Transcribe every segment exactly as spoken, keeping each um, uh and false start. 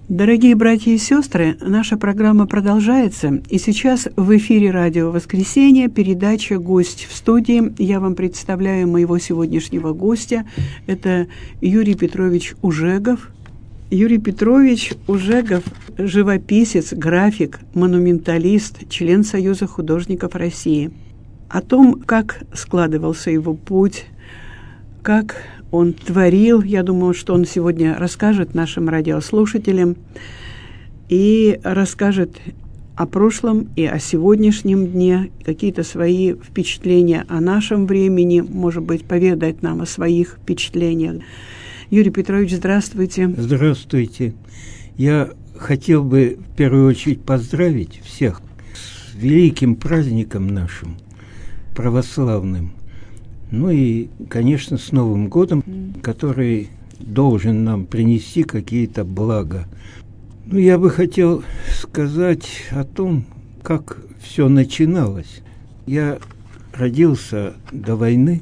Дорогие братья и сестры, наша программа продолжается, и сейчас в эфире радио «Воскресенье», передача «Гость в студии». Я вам представляю моего сегодняшнего гостя. Это Юрий Петрович Ужегов. Юрий Петрович Ужегов – живописец, график, монументалист, член Союза художников России. О том, как складывался его путь, как он творил, я думаю, что он сегодня расскажет нашим радиослушателям и расскажет о прошлом и о сегодняшнем дне, какие-то свои впечатления о нашем времени, может быть, поведать нам о своих впечатлениях. Юрий Петрович, здравствуйте. Здравствуйте. Я хотел бы в первую очередь поздравить всех с великим праздником нашим, православным. Ну и, конечно, с Новым годом, который должен нам принести какие-то блага. Ну, я бы хотел сказать о том, как все начиналось. Я родился до войны.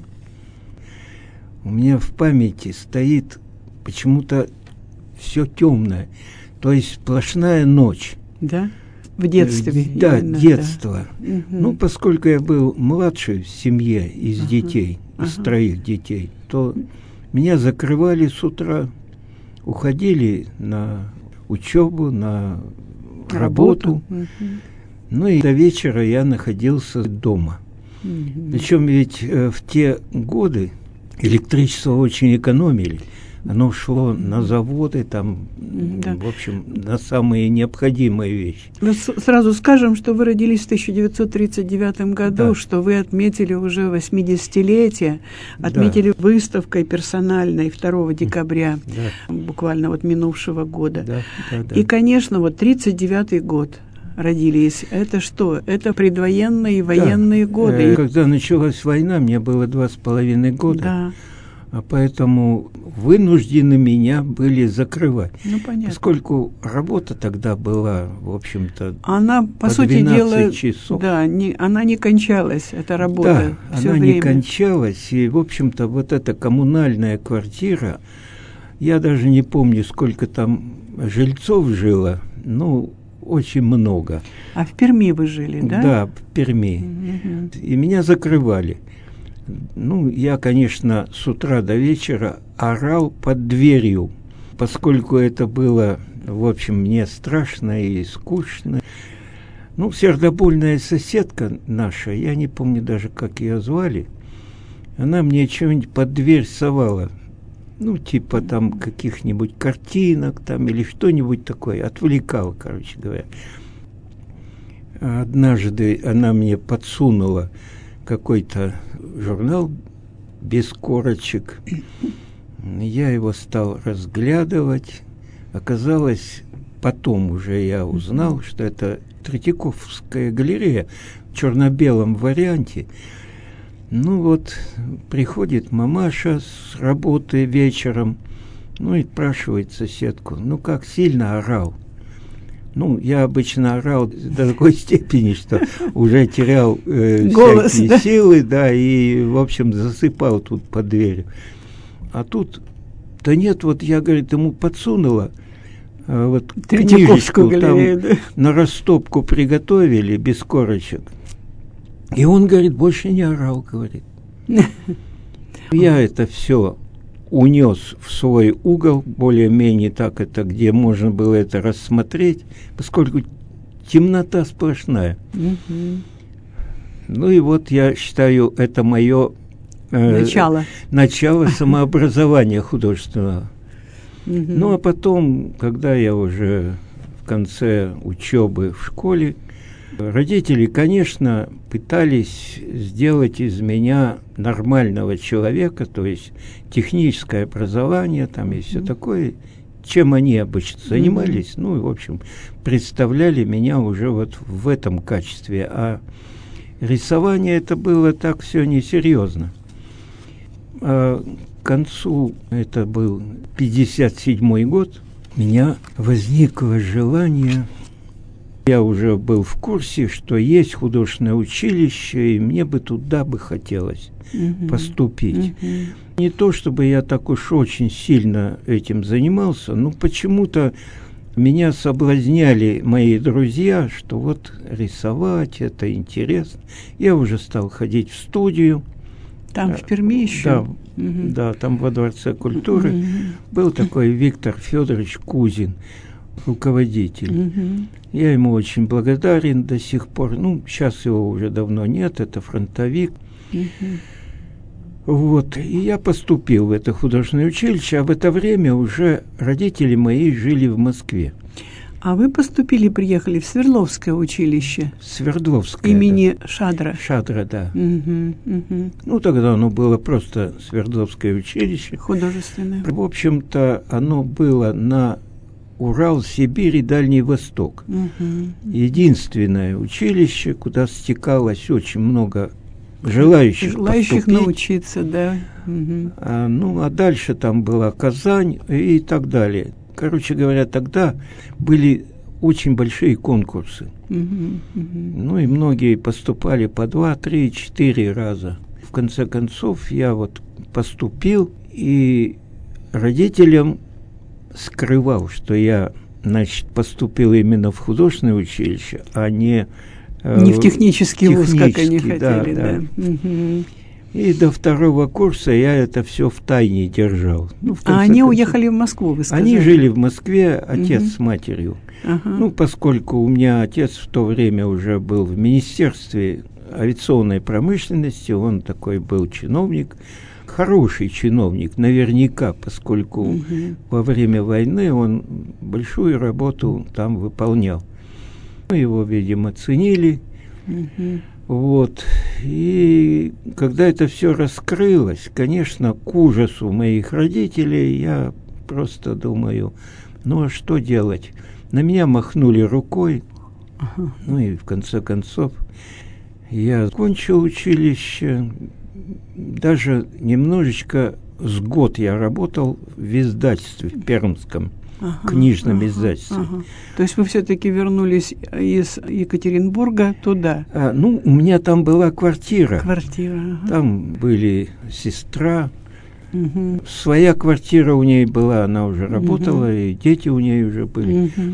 У меня в памяти стоит почему-то все темное, то есть сплошная ночь. Да? В детстве? Да, именно, детство. Да. Угу. Ну, поскольку я был младший в семье из ага. детей, из ага. троих детей, то меня закрывали с утра, уходили на учебу, на работу. работу. Угу. Ну и до вечера я находился дома. Угу. Причем ведь э, в те годы электричество очень экономили. Оно шло на заводы, там, да. в общем, на самые необходимые вещи. Но сразу скажем, что вы родились в тысяча девятьсот тридцать девятом году, да. что вы отметили уже восьмидесятилетие, отметили да. выставкой персональной второго декабря, да. буквально вот минувшего года. Да, да, да. И, конечно, вот тридцать девятый год родились. Это что? Это предвоенные и военные да. годы. Когда началась война, мне было два с половиной года. Да. А поэтому вынуждены меня были закрывать. Ну, понятно. Поскольку работа тогда была, в общем-то, она, по, по сути дела, часов. Да, не, она не кончалась, эта работа. Да, всё она время. не кончалась. И, в общем-то, вот эта коммунальная квартира, я даже не помню, сколько там жильцов жило, ну, очень много. А в Перми вы жили, да? Да, в Перми. Угу. И меня закрывали. Ну, я, конечно, с утра до вечера орал под дверью, поскольку это было, в общем, мне страшно и скучно. Ну, сердобольная соседка наша, я не помню даже, как ее звали, она мне что-нибудь под дверь совала, ну, типа там каких-нибудь картинок там или что-нибудь такое, отвлекала, короче говоря. Однажды она мне подсунула какой-то журнал без корочек. Я его стал разглядывать. Оказалось, потом уже я узнал, что это Третьяковская галерея в черно-белом варианте. Ну вот, приходит мамаша с работы вечером, ну и спрашивает соседку, ну как сильно орал? Ну, я обычно орал до такой степени, что уже терял э, Голос, всякие да? силы, да, и, в общем, засыпал тут под дверью. А тут, да нет, вот я, говорит, ему подсунула, э, вот книжечку там да? на растопку приготовили без корочек. И он, говорит, больше не орал, говорит. Я это все унес в свой угол, более-менее так это, где можно было это рассмотреть, поскольку темнота сплошная. Mm-hmm. Ну и вот я считаю, это мое э, начало. начало самообразования художественного. Mm-hmm. Ну а потом, когда я уже в конце учебы в школе, родители, конечно, пытались сделать из меня нормального человека, то есть техническое образование, там и все mm-hmm. такое, чем они обычно занимались, mm-hmm. ну, и, в общем, представляли меня уже вот в этом качестве, а рисование это было так все несерьезно. А к концу, это был пятьдесят седьмой год, у меня возникло желание. Я уже был в курсе, что есть художественное училище, и мне бы туда бы хотелось uh-huh. поступить. Uh-huh. Не то, чтобы я так уж очень сильно этим занимался, но почему-то меня соблазняли мои друзья, что вот рисовать это интересно. Я уже стал ходить в студию. Там в Перми еще? Да, угу. да, там во Дворце культуры угу. был такой Виктор Федорович Кузин, руководитель. Угу. Я ему очень благодарен до сих пор. Ну, сейчас его уже давно нет, это фронтовик. Угу. Вот, и я поступил в это художественное училище, а в это время уже родители мои жили в Москве. А вы поступили, приехали в Свердловское училище? Свердловское. Имени да. Шадра? Шадра, да. Угу, угу. Ну, тогда оно было просто Свердловское училище. Художественное. В общем-то, оно было на Урал, Сибирь и Дальний Восток. Угу. Единственное училище, куда стекалось очень много желающих, желающих поступить. научиться, да. Угу. А, ну, а дальше там была Казань и так далее. Короче говоря, тогда были очень большие конкурсы. Угу, угу. Ну, и многие поступали по два, три, четыре раза. В конце концов, я вот поступил, и родителям скрывал, что я, значит, поступил именно в художественное училище, а не... Не в технический вуз, как они хотели, да. да. Угу. И до второго курса я это все в тайне держал. Ну, в а они концов, уехали в Москву, вы сказали? Они жили в Москве, отец угу. с матерью. Ага. Ну, поскольку у меня отец в то время уже был в Министерстве авиационной промышленности, он такой был чиновник, хороший чиновник, наверняка, поскольку угу. во время войны он большую работу там выполнял. Его, видимо, ценили. Угу. Вот. И когда это все раскрылось, конечно, к ужасу моих родителей, я просто думаю, ну а что делать? На меня махнули рукой. Ага. Ну и в конце концов я закончил училище. Даже немножечко с год я работал в издательстве в Пермском. Ага, книжном ага, издательстве. Ага. То есть вы все-таки вернулись из Екатеринбурга туда? А, ну, у меня там была квартира. Квартира. Ага. Там были сестра. Угу. Своя квартира у ней была, она уже работала, угу. и дети у ней уже были. Угу.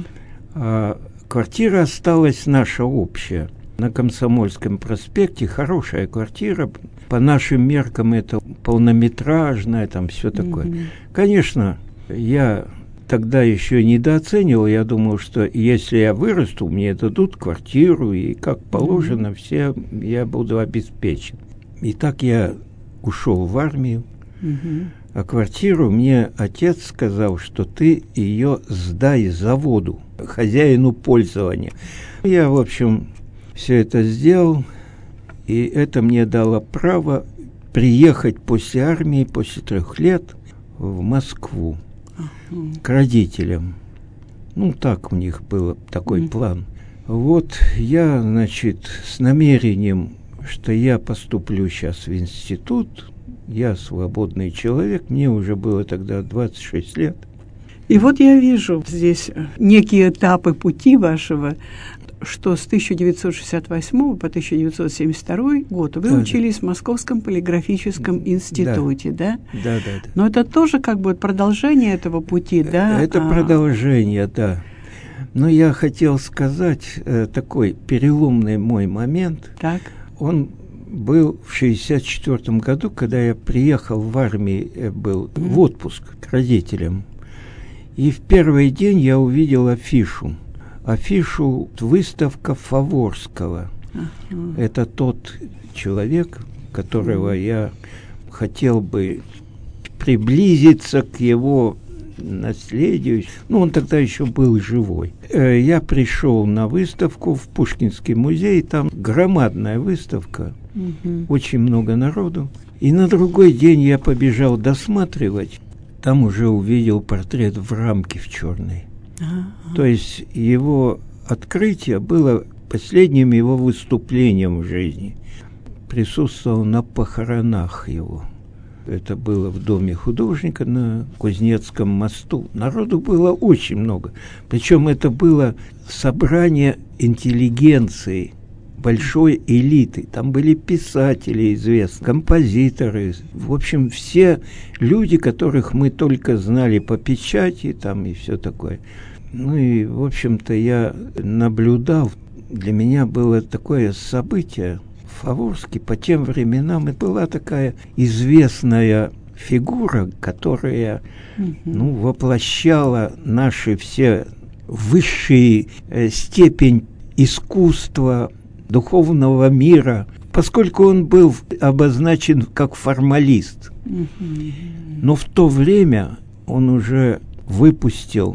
А квартира осталась наша общая. На Комсомольском проспекте хорошая квартира. По нашим меркам это полнометражная, там все такое. Угу. Конечно, я... Тогда еще недооценивал, я думал, что если я вырасту, мне дадут квартиру, и как положено, mm-hmm. все, я буду обеспечен. И так я ушел в армию, mm-hmm. а квартиру мне отец сказал, что ты ее сдай заводу, хозяину пользования. Я, в общем, все это сделал, и это мне дало право приехать после армии, после трех лет в Москву. К родителям. Ну, так у них был такой mm. план. Вот я, значит, с намерением, что я поступлю сейчас в институт, я свободный человек, мне уже было тогда двадцать шесть лет. И вот я вижу здесь некие этапы пути вашего, что с тысяча девятьсот шестьдесят восьмого по тысяча девятьсот семьдесят второй год вы да, учились да. в Московском полиграфическом институте, да? Да, да, да. Но это тоже как бы продолжение этого пути, да? Это а... продолжение, да. Но я хотел сказать, э, такой переломный мой момент. Так. Он был в шестьдесят четвёртом году, когда я приехал в армию, э, был mm. в отпуск к родителям. И в первый день я увидел афишу. Афишу выставка Фаворского. Uh-huh. Это тот человек, которого uh-huh. я хотел бы приблизиться к его наследию. Ну, он тогда еще был живой. Я пришел на выставку в Пушкинский музей, там громадная выставка, uh-huh. очень много народу. И на другой день я побежал досматривать, там уже увидел портрет в рамке в черной. Uh-huh. То есть его открытие было последним его выступлением в жизни. Присутствовал на похоронах его. Это было в Доме художника на Кузнецком мосту. Народу было очень много. Причем это было собрание интеллигенции, большой элиты. Там были писатели известные, композиторы. В общем, все люди, которых мы только знали по печати там и все такое. Ну и, в общем-то, я наблюдал, для меня было такое событие. Фаворский по тем временам это была такая известная фигура, которая mm-hmm. ну, воплощала наши все высшие э, степень искусства, духовного мира, поскольку он был обозначен как формалист. Mm-hmm. Но в то время он уже выпустил,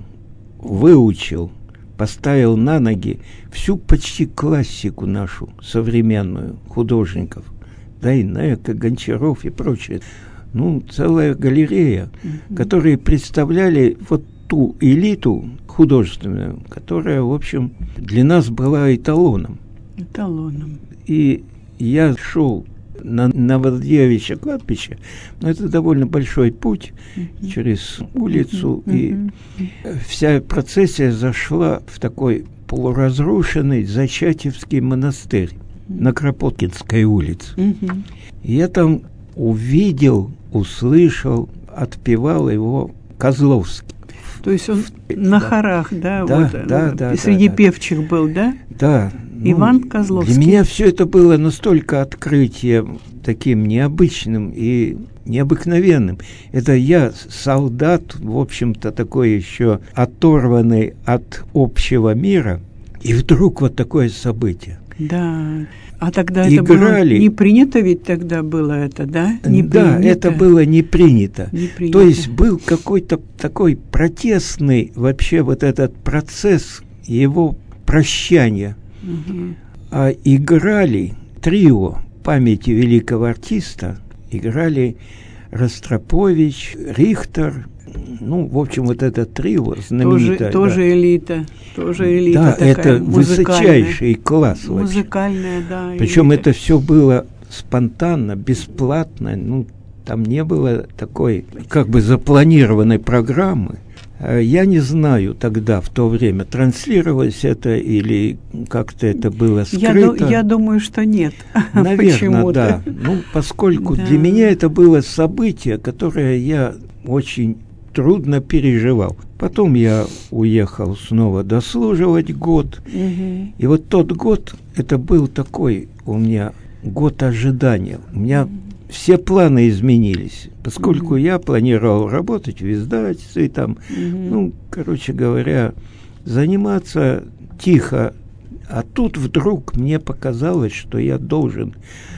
выучил, поставил на ноги всю почти классику нашу, современную, художников. Дайнеко, Гончаров и прочее. Ну, целая галерея, mm-hmm. которые представляли вот ту элиту художественную, которая, в общем, для нас была эталоном. Эталоном. И я шел на Новодевичье кладбище, но это довольно большой путь mm-hmm. через улицу, mm-hmm. и вся процессия зашла в такой полуразрушенный Зачатевский монастырь mm-hmm. на Кропоткинской улице. Mm-hmm. И я там увидел, услышал, отпевал его Козловский. То есть он в, на да. хорах, да, да, вот, да, да, среди да, певчих да. был, да? Да. Иван ну, Козловский. Для меня все это было настолько открытием таким необычным и необыкновенным. Это я, солдат, в общем-то, такой еще оторванный от общего мира, и вдруг вот такое событие. Да. А тогда играли. Это было не принято, ведь тогда было это, да? Не да, принято. это было не принято. не принято. То есть был какой-то такой протестный вообще вот этот процесс его прощания. Угу. А играли трио памяти великого артиста, играли Ростропович, Рихтер. Ну, в общем, вот это трио знаменитое. Тоже, тоже да. элита. Тоже элита да, такая, это высочайший класс. Музыкальная, да. Причем элита. это все было спонтанно, бесплатно. Ну, там не было такой, как бы, запланированной программы. Я не знаю тогда, в то время, транслировалось это или как-то это было скрыто. Я, я думаю, что нет. Наверное, да. Ну, поскольку да. для меня это было событие, которое я очень трудно переживал. Потом я уехал снова дослуживать год. Угу. И вот тот год, это был такой у меня год ожидания. У меня угу. все планы изменились, поскольку угу. я планировал работать в издательстве, там, угу. ну, короче говоря, заниматься тихо. А тут вдруг мне показалось, что я должен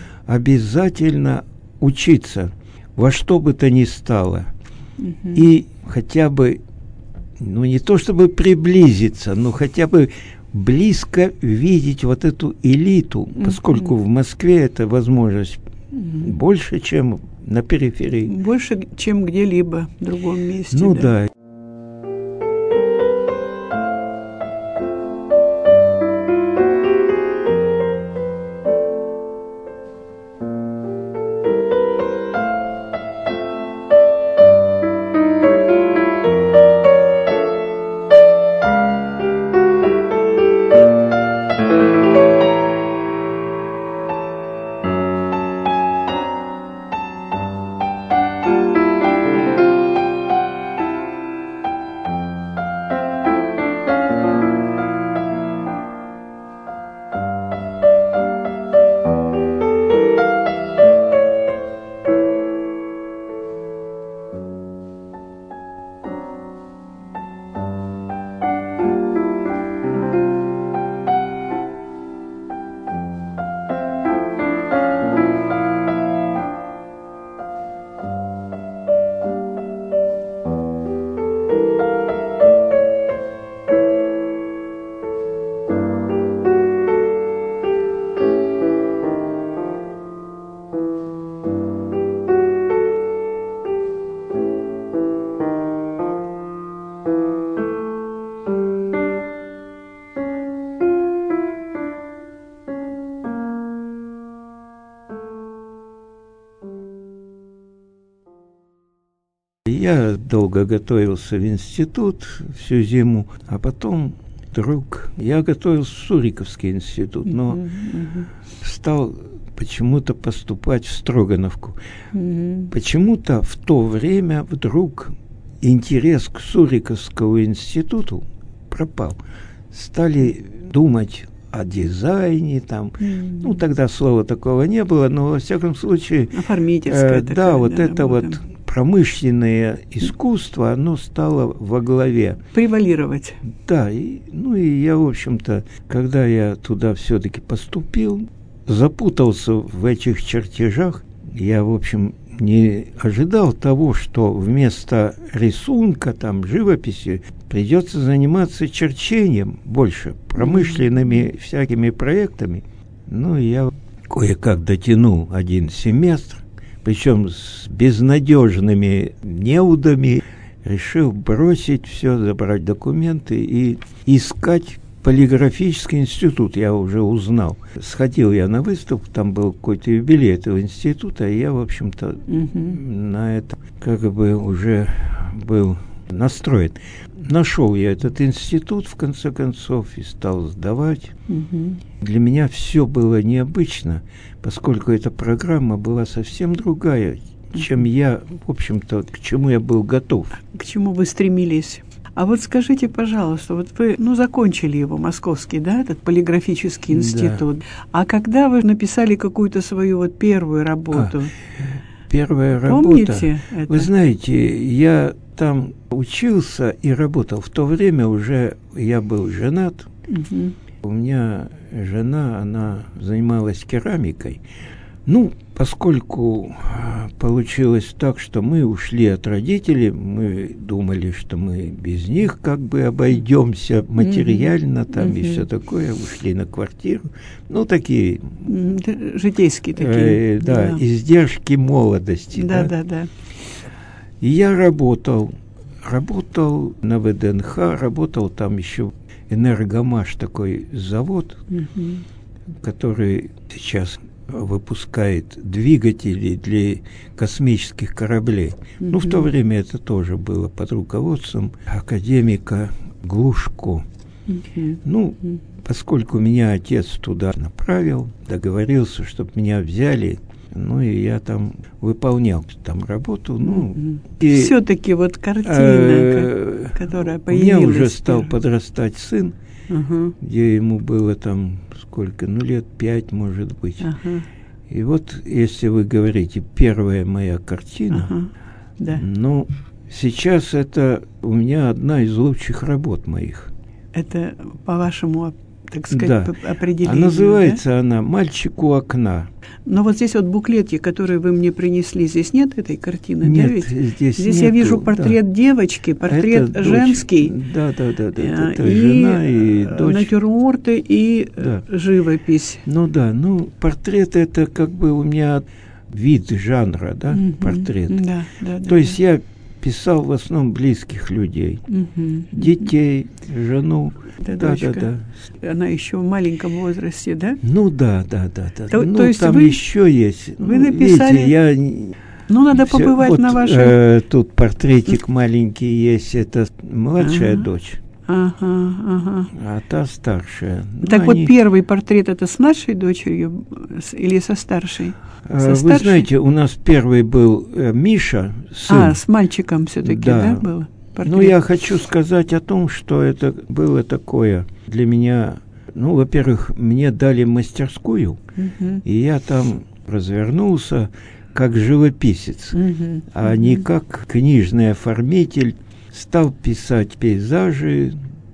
обязательно учиться во что бы то ни стало. Uh-huh. И хотя бы, ну не то чтобы приблизиться, но хотя бы близко видеть вот эту элиту, uh-huh. поскольку в Москве эта возможность uh-huh. больше, чем на периферии. Больше, чем где-либо в другом месте. Ну да. да. Я долго готовился в институт всю зиму, а потом вдруг я готовился в Суриковский институт, но uh-huh, uh-huh. стал почему-то поступать в Строгановку. Uh-huh. Почему-то в то время вдруг интерес к Суриковскому институту пропал. Стали думать о дизайне, там, mm-hmm. ну, тогда слова такого не было, но, во всяком случае... Оформительская э, такая, да, вот да, это работа. Вот промышленное искусство, оно стало во главе. Превалировать. Да, и, ну, и я, в общем-то, когда я туда все-таки поступил, запутался в этих чертежах, я, в общем, не ожидал того, что вместо рисунка, там, живописи, придется заниматься черчением больше, промышленными mm-hmm. всякими проектами. Ну, я кое-как дотянул один семестр, причем с безнадежными неудами, решил бросить все, забрать документы и искать полиграфический институт. Я уже узнал. Сходил я на выставку, там был какой-то юбилей этого института, и я, в общем-то, mm-hmm. на это как бы уже был настроен. Нашел я этот институт, в конце концов, и стал сдавать. Mm-hmm. Для меня все было необычно, поскольку эта программа была совсем другая, mm-hmm. чем я, в общем-то, к чему я был готов. К чему вы стремились? А вот скажите, пожалуйста, вот вы, ну, закончили его, московский, да, этот полиграфический институт. Да. А когда вы написали какую-то свою вот первую работу? А, первая Помните работа. это? Вы знаете, я там учился и работал. В то время уже я был женат. Угу. У меня жена, она занималась керамикой. Ну, поскольку получилось так, что мы ушли от родителей, мы думали, что мы без них как бы обойдемся материально, mm-hmm. там mm-hmm. и все такое, ушли на квартиру. Ну, такие... Житейские такие. Э, да, да, издержки молодости. Да, да, да, да. И я работал, работал на ВДНХ, работал там еще Энергомаш, такой завод, mm-hmm. который сейчас... выпускает двигатели для космических кораблей. Mm-hmm. Ну, в то время это тоже было под руководством академика Глушко. Mm-hmm. Ну, mm-hmm. поскольку меня отец туда направил, договорился, чтобы меня взяли, ну, и я там выполнял там работу. Ну, mm-hmm. и, все-таки вот картина, э, которая появилась. У меня уже стал подрастать сын, uh-huh. где ему было там сколько, ну, лет пять, может быть. Uh-huh. И вот, если вы говорите, первая моя картина, uh-huh. да. ну, сейчас это у меня одна из лучших работ моих. Это, по-вашему, так сказать, да. определению, а называется да? она «Мальчик у окна». Но вот здесь вот буклете, который вы мне принесли, здесь нет этой картины, нет, да ведь? Здесь, здесь нету, я вижу портрет да. девочки, портрет это женский. Дочь. Да, да, да, да. Это и жена и дочь. Натюрморты и да. живопись. Ну да, ну портрет это как бы у меня вид жанра, да, mm-hmm. портрет. Да, да, То да, есть да. я писал в основном близких людей, mm-hmm. детей, жену. Да, да, дочка. да, да. Она еще в маленьком возрасте, да? Ну да, да, да, да. То, ну то есть там вы, еще есть. Вы ну, написали. Видите, я... Ну надо все, побывать вот, на вашем. Э, тут портретик маленький есть. Это младшая ага. дочь. Ага, ага. А та старшая. Так ну, вот они... первый портрет это с младшей дочерью или со старшей? Со Вы старшей? знаете, у нас первый был э, Миша, сын. А, с мальчиком все-таки, да, да было? Портрет. Ну, я хочу сказать о том, что это было такое для меня. Ну, во-первых, мне дали мастерскую, uh-huh. и я там развернулся как живописец, uh-huh. а uh-huh. не как книжный оформитель. Стал писать пейзажи.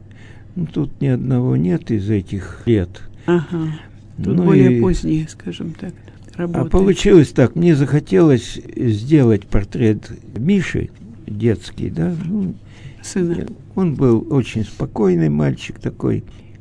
Ну, тут ни одного нет из этих лет. Ага. Тут ну, более и... поздние, скажем так, работы. А получилось так. Мне захотелось сделать портрет Миши, детский, да, ну, сына. Он был очень спокойный мальчик такой,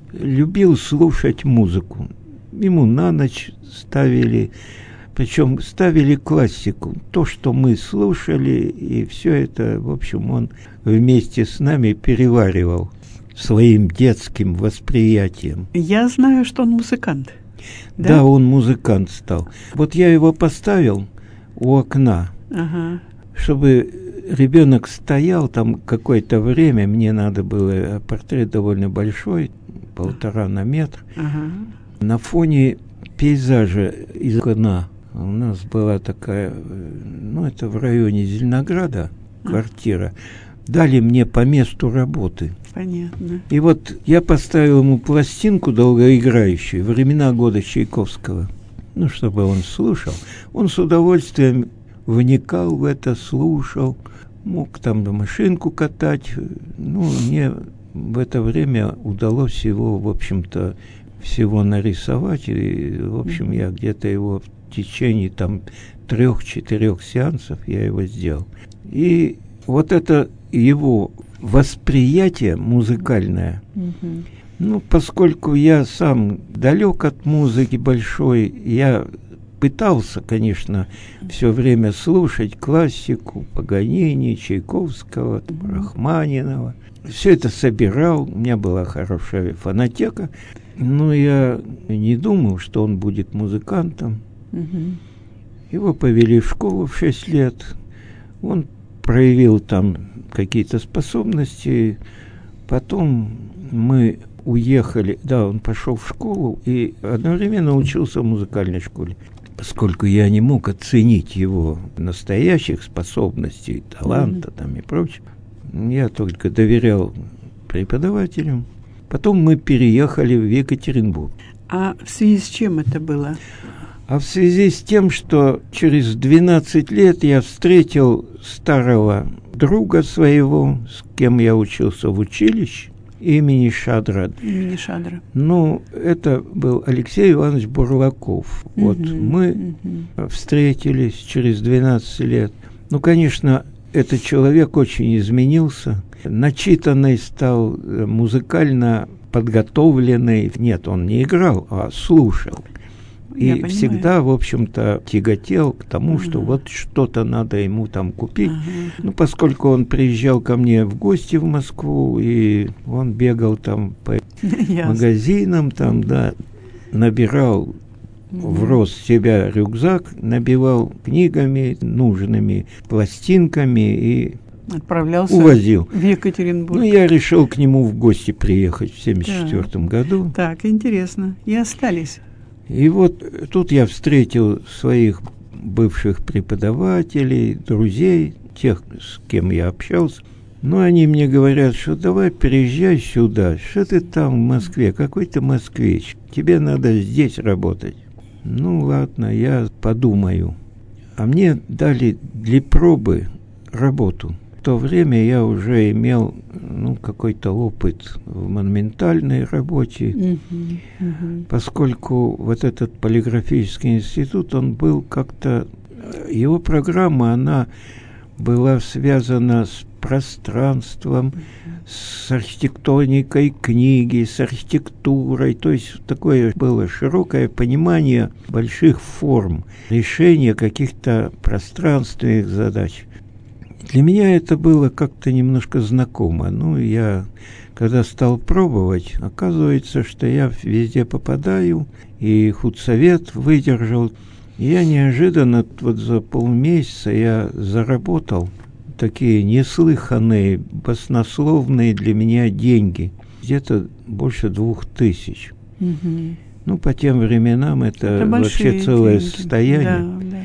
любил слушать музыку. Ему на ночь ставили, причем ставили классику, то, что мы слушали, и все это, в общем, он вместе с нами переваривал своим детским восприятием. Я знаю, что он музыкант. Да, да он музыкант стал. Вот я его поставил у окна, ага. чтобы ребенок стоял там какое-то время, мне надо было, портрет довольно большой, полтора на метр, ага. на фоне пейзажа из окна. У нас была такая, ну это в районе Зеленограда квартира, дали мне по месту работы. Понятно. И вот я поставил ему пластинку долгоиграющую «Времена года» Чайковского, ну, чтобы он слушал. Он с удовольствием вникал в это, слушал, мог там машинку катать. Ну, мне в это время удалось его, в общем-то, всего нарисовать. И, в общем, я где-то его в течение там трех-четырех сеансов я его сделал. И вот это его восприятие музыкальное, mm-hmm. ну, поскольку я сам далек от музыки большой, я пытался, конечно, все время слушать классику Паганини, Чайковского, mm-hmm. Рахманинова. Все это собирал, у меня была хорошая фонотека, но я не думал, что он будет музыкантом. Mm-hmm. Его повели в школу в шесть лет, он проявил там какие-то способности, потом мы уехали, да, он пошел в школу и одновременно учился в музыкальной школе. Поскольку я не мог оценить его настоящих способностей, таланта mm-hmm. там и прочее, я только доверял преподавателям. Потом мы переехали в Екатеринбург. А в связи с чем это было? А в связи с тем, что через двенадцать лет я встретил старого друга своего, с кем я учился в училище, имени Шадра. Имени Шадра. Ну, это был Алексей Иванович Бурлаков. Uh-huh, вот мы uh-huh. встретились через двенадцать лет. Ну, конечно, этот человек очень изменился. Начитанный стал, музыкально подготовленный. Нет, он не играл, а слушал. И всегда, в общем-то, тяготел к тому, ага. что вот что-то надо ему там купить. Ага. Ну, поскольку он приезжал ко мне в гости в Москву, и он бегал там по магазинам, там, да, набирал ага. в рост себя рюкзак, набивал книгами, нужными пластинками и отправлялся увозил. В Екатеринбург. Ну, я решил к нему в гости приехать в семьдесят четвёртом году. Так, интересно. И остались. И вот тут я встретил своих бывших преподавателей, друзей, тех, с кем я общался. Но они мне говорят, что давай переезжай сюда, что ты там в Москве, какой ты москвич, тебе надо здесь работать. Ну ладно, я подумаю. А мне дали для пробы работу. В то время я уже имел ну, какой-то опыт в монументальной работе, uh-huh, uh-huh. поскольку вот этот полиграфический институт, он был как-то... Его программа, она была связана с пространством, uh-huh. с архитектоникой книги, с архитектурой. То есть такое было широкое понимание больших форм, решения каких-то пространственных задач. Для меня это было как-то немножко знакомо. Ну, я, когда стал пробовать, оказывается, что я везде попадаю, и худсовет выдержал. И я неожиданно, вот за полмесяца я заработал такие неслыханные, баснословные для меня деньги. Где-то больше двух тысяч. Угу. Ну, по тем временам это, это вообще целое деньги. Состояние. Да, да.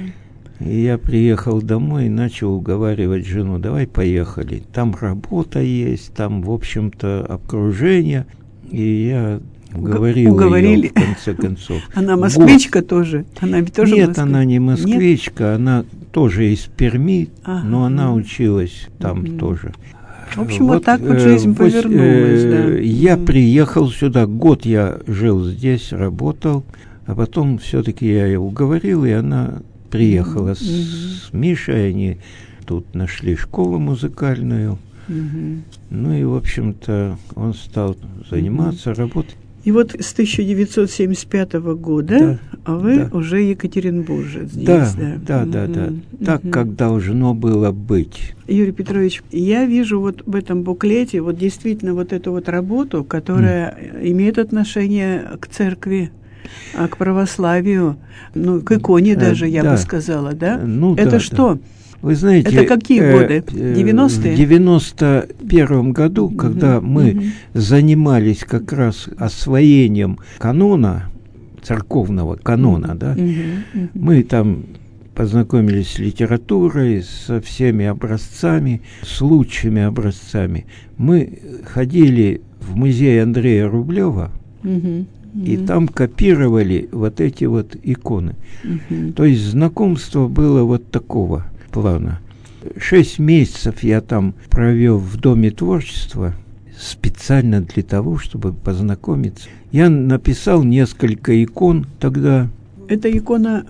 И я приехал домой и начал уговаривать жену, давай поехали. Там работа есть, там, в общем-то, окружение. И я уговорил Уговорили. ее, в конце концов. Она москвичка Год. Тоже? Она ведь тоже Нет, москвичка? Она не москвичка, Нет? Она тоже из Перми, ага. но она училась там mm-hmm. тоже. В общем, вот, вот так вот жизнь э, повернулась. Э, да. Я mm-hmm. приехал сюда, год я жил здесь, работал, а потом все-таки я ее уговорил, и она... Приехала mm-hmm. с, с Мишей, они тут нашли школу музыкальную. Mm-hmm. Ну и, в общем-то, он стал заниматься, mm-hmm. работать. И вот с тысяча девятьсот семьдесят пятого года, да, а вы да. уже екатеринбуржец здесь. Да, да, да, да, mm-hmm. да. Mm-hmm. Так, как должно было быть. Юрий Петрович, я вижу вот в этом буклете вот действительно вот эту вот работу, которая mm. имеет отношение к церкви, а к православию, ну, к иконе даже, я да. бы сказала, да? Ну, это да, что? Да. Вы знаете... Это какие э, годы? девяностые? В девяносто первом году, mm-hmm. когда мы mm-hmm. занимались как раз освоением канона, церковного канона, mm-hmm. да, mm-hmm. мы там познакомились с литературой, со всеми образцами, с лучшими образцами. Мы ходили в музей Андрея Рублева, угу. и там копировали вот эти вот иконы. Угу. То есть знакомство было вот такого плана. Шесть месяцев я там провел в Доме творчества специально для того, чтобы познакомиться. Я написал несколько икон тогда. Это икона...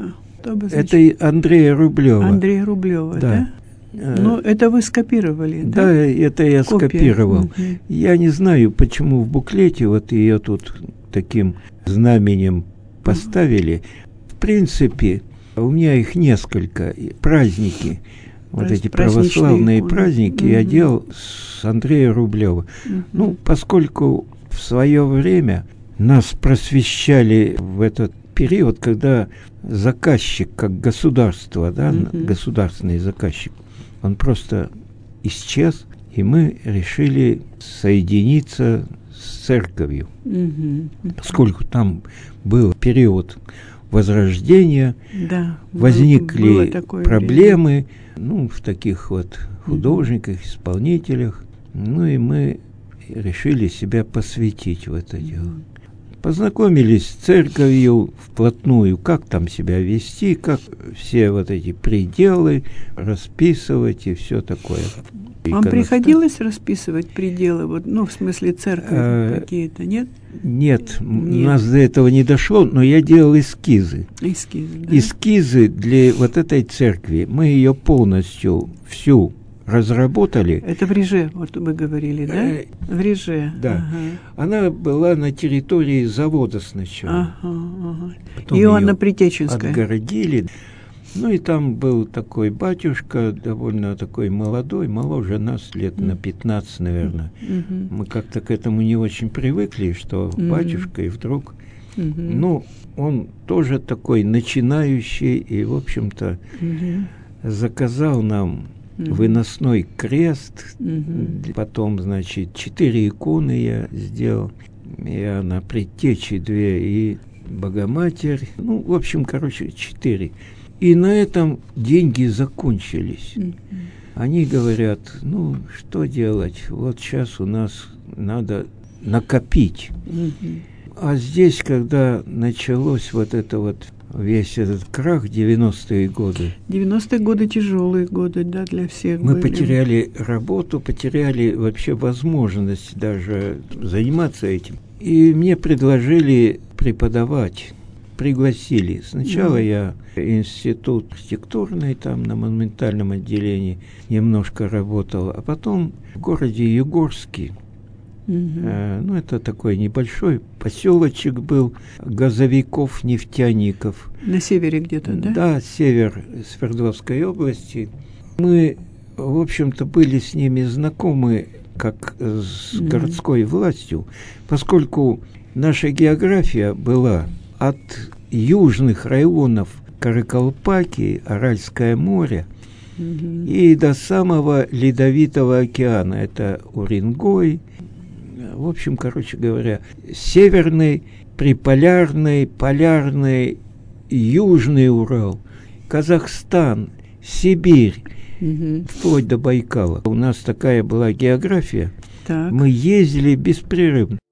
Это Андрея Рублева. Андрея Рублева, да? да? Ну, это вы скопировали, да? Да, это я Копия. скопировал. Угу. Я не знаю, почему в буклете вот ее тут таким знаменем поставили. Угу. В принципе, у меня их несколько. Праздники, Праздник, вот эти православные иконы. праздники угу. я делал с Андрея Рублева. Угу. Ну, поскольку в свое время нас просвещали в этот период, когда заказчик, как государство, да, uh-huh. государственный заказчик, он просто исчез, и мы решили соединиться с церковью. Uh-huh. Поскольку там был период возрождения, да, возникли проблемы, ну, в таких вот художниках, uh-huh. исполнителях, ну, и мы решили себя посвятить в это дело. Uh-huh. Познакомились с церковью вплотную, как там себя вести, как все вот эти пределы расписывать и все такое. Вам Иконостас. приходилось расписывать пределы, вот, ну, в смысле церкви а, какие-то, нет? Нет, нет, у нас до этого не дошло, но я делал эскизы. Эскизы, да? Эскизы для вот этой церкви. Мы ее полностью всю разработали. Это в Реже, вот вы говорили, да? В Реже. Да. Ага. Она была на территории завода сначала. Ага, ага. Иоанна Притеченская. Отгородили. Ну и там был такой батюшка, довольно такой молодой, моложе нас, лет mm. на пятнадцать, наверное. Mm-hmm. Мы как-то к этому не очень привыкли, что mm-hmm. батюшка, и вдруг... Mm-hmm. Ну, он тоже такой начинающий, и, в общем-то, mm-hmm. заказал нам Mm-hmm. выносной крест, mm-hmm. потом, значит, четыре иконы я сделал, и она предтечи две, и Богоматерь, ну, в общем, короче, четыре. И на этом деньги закончились. Mm-hmm. Они говорят, ну, что делать, вот сейчас у нас надо накопить. Mm-hmm. А здесь, когда началось вот это вот, весь этот крах, девяностые годы. девяностые годы тяжелые годы, да, для всех. Мы были. потеряли работу, потеряли вообще возможность даже заниматься этим. И мне предложили преподавать, пригласили. Сначала mm. я институт архитектурный, там на монументальном отделении немножко работал, а потом в городе Югорске. Uh-huh. Э, ну, это такой небольшой поселочек был, газовиков, нефтяников. На севере где-то, да? Да, север Свердловской области. Мы, в общем-то, были с ними знакомы, как с uh-huh. городской властью, поскольку наша география была от южных районов Каракалпакии, Аральское море, uh-huh. и до самого Ледовитого океана. Это Уренгой. В общем, короче говоря, Северный, Приполярный, Полярный, Южный Урал, Казахстан, Сибирь, угу. вплоть до Байкала. У нас такая была география. Так. Мы ездили беспрерывно.